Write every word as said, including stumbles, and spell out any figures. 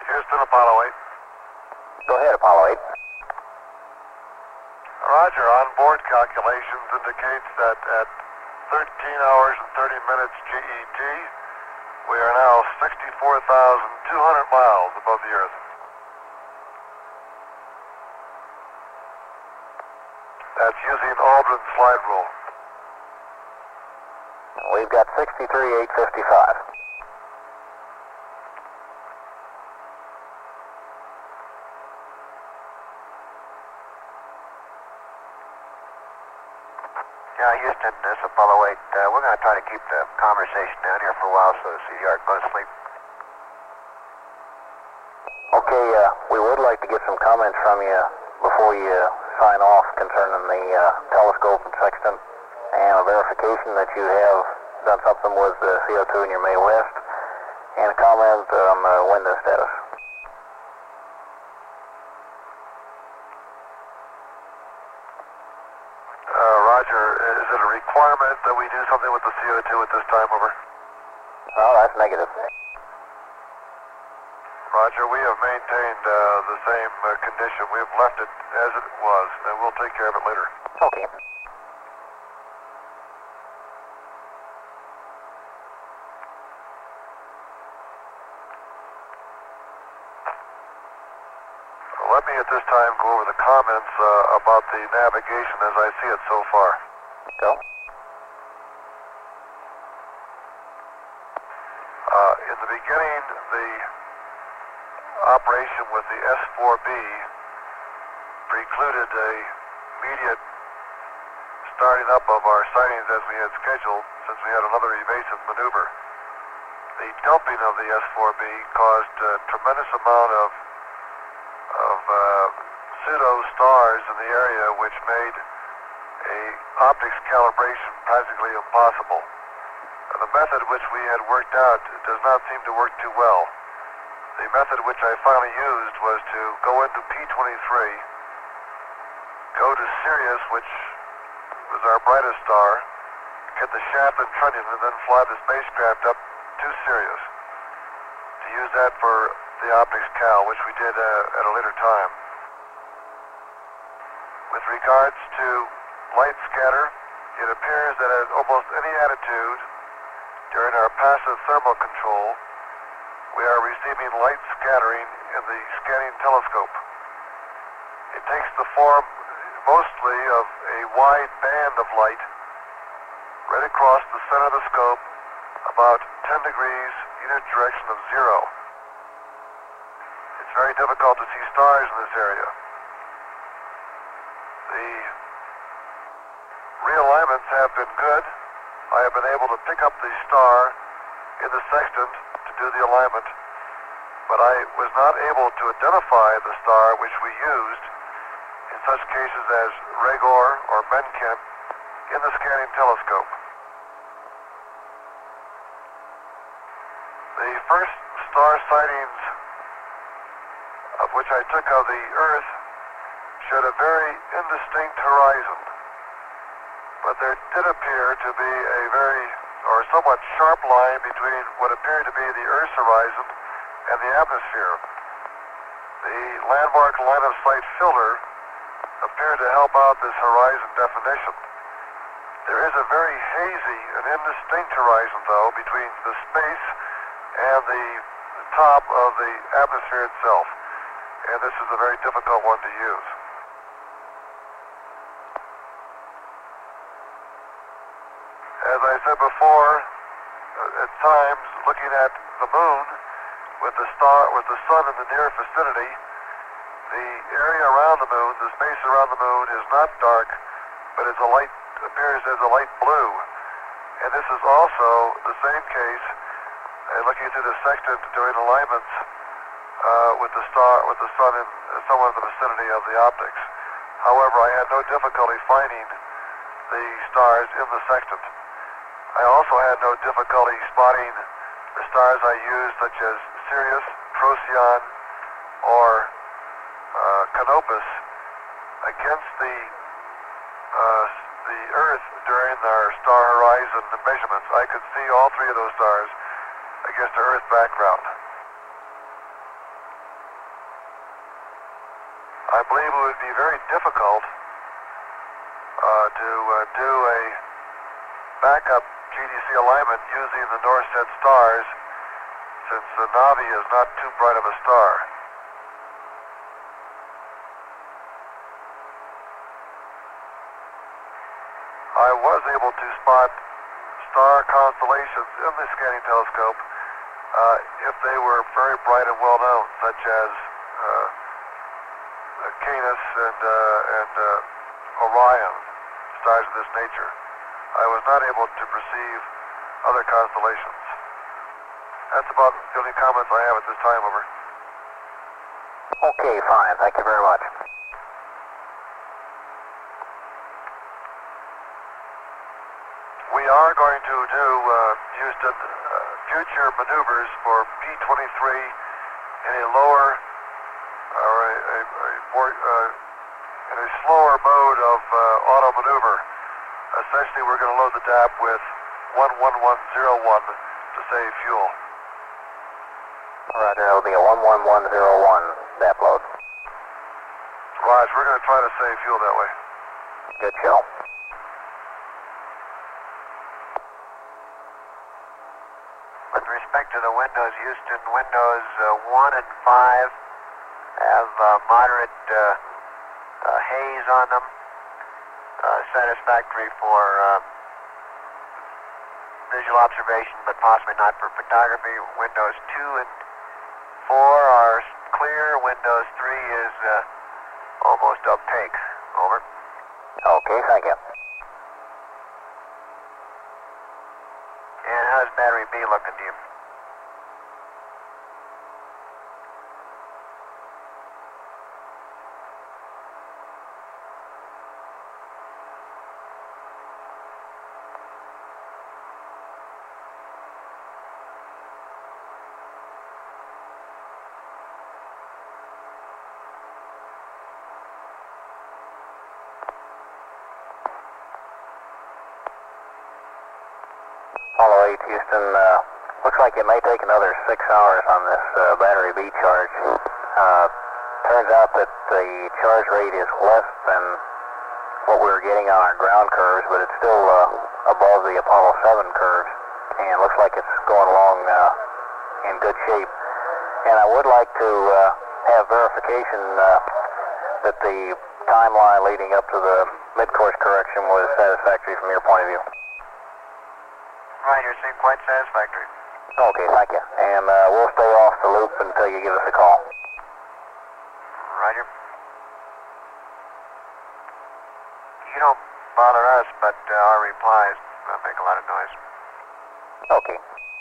Houston, Apollo eight. Go ahead, Apollo eight. Roger, onboard calculations indicates that at thirteen hours and thirty minutes G E T, we are now sixty-four thousand two hundred miles above the Earth. That's using Aldrin's slide rule. We've got sixty-three eight fifty-five. Yeah, Houston, this is Apollo eight. Uh, we're going to try to keep the conversation down here for a while so the C D R can go to sleep. Okay, uh, we would like to get some comments from you before you sign off concerning the uh, telescope and sextant, and a verification that you have done something with the C O two in your Mae West, and a comment on the window status. Uh, Roger, is it a requirement that we do something with the C O two at this time, over? Oh, that's negative. Roger, we have maintained uh, the same uh, condition. We've left it as it was, and we'll take care of it later. Okay. Let me at this time go over the comments uh, about the navigation as I see it so far. Go. Uh, in the beginning, the operation with the S four B precluded a immediate starting up of our sightings as we had scheduled, since we had another evasive maneuver. The dumping of the S four B caused a tremendous amount of of uh, pseudo stars in the area, which made a optics calibration practically impossible. Uh, the method which we had worked out does not seem to work too well. The method which I finally used was to go into P twenty-three, go to Sirius, which was our brightest star, get the shaft and trunnion, and then fly the spacecraft up to Sirius to use that for the optics cal, which we did uh, at a later time. With regards to light scatter, it appears that at almost any attitude during our passive thermal control, we are receiving light scattering in the scanning telescope. It takes the form mostly of a wide band of light right across the center of the scope, about ten degrees either direction of zero. It's very difficult to see stars in this area. The realignments have been good. I have been able to pick up the star in the sextant to do the alignment, but I was not able to identify the star which we used in such cases as Regor or Menken in the scanning telescope. The first star sightings of which I took of the Earth showed a very indistinct horizon, but there did appear to be a very, or somewhat sharp line between what appeared to be the Earth's horizon and the atmosphere. The landmark line of sight filter appeared to help out this horizon definition. There is a very hazy and indistinct horizon, though, between the space and the top of the atmosphere itself, and this is a very difficult one to use. As I said before, at times, looking at the moon with the star, with the sun in the near vicinity, the area around the moon, the space around the moon, is not dark, but is a light, appears as a light blue. And this is also the same case uh, looking through the sextant during alignments uh, with the star, with the sun in uh, somewhat in the vicinity of the optics. However, I had no difficulty finding the stars in the sextant. I also had no difficulty spotting the stars I used, such as Sirius, Procyon, or uh, Canopus, against the uh, the Earth during our star horizon measurements. I could see all three of those stars against the Earth background. I believe it would be very difficult uh, to uh, do a backup G D C alignment using the north set stars, since the Navi is not too bright of a star. I was able to spot star constellations in the scanning telescope uh, if they were very bright and well known, such as uh, Canis and, uh, and uh, Orion, stars of this nature. I was not able to perceive other constellations. That's about the only comments I have at this time, over. Okay, fine. Thank you very much. We are going to do, uh, Houston, uh, future maneuvers for P twenty-three in a lower, or a, a, a more, uh, in a slower mode of uh, auto maneuver. Essentially, we're going to load the D A P with one one one zero one to save fuel. Roger, it'll be a one one one zero one D A P load. Raj, we're going to try to save fuel that way. Good show. With respect to the windows, Houston, windows uh, one and five have uh, moderate uh, uh, haze on them. Uh, satisfactory for uh, visual observation, but possibly not for photography. Windows two and four are clear. Windows three is uh, almost opaque. Over. Okay, thank you. And how's battery B looking to you? Apollo eight, Houston, uh, looks like it may take another six hours on this uh, battery B charge. Uh, turns out that the charge rate is less than what we were getting on our ground curves, but it's still uh, above the Apollo seven curves, and looks like it's going along uh, in good shape. And I would like to uh, have verification uh, that the timeline leading up to the mid-course correction was satisfactory from your point of view. Right, you're seeing quite satisfactory. Okay, thank you. And uh, we'll stay off the loop until you give us a call. Roger. You don't bother us, but uh, our replies uh, make a lot of noise. Okay.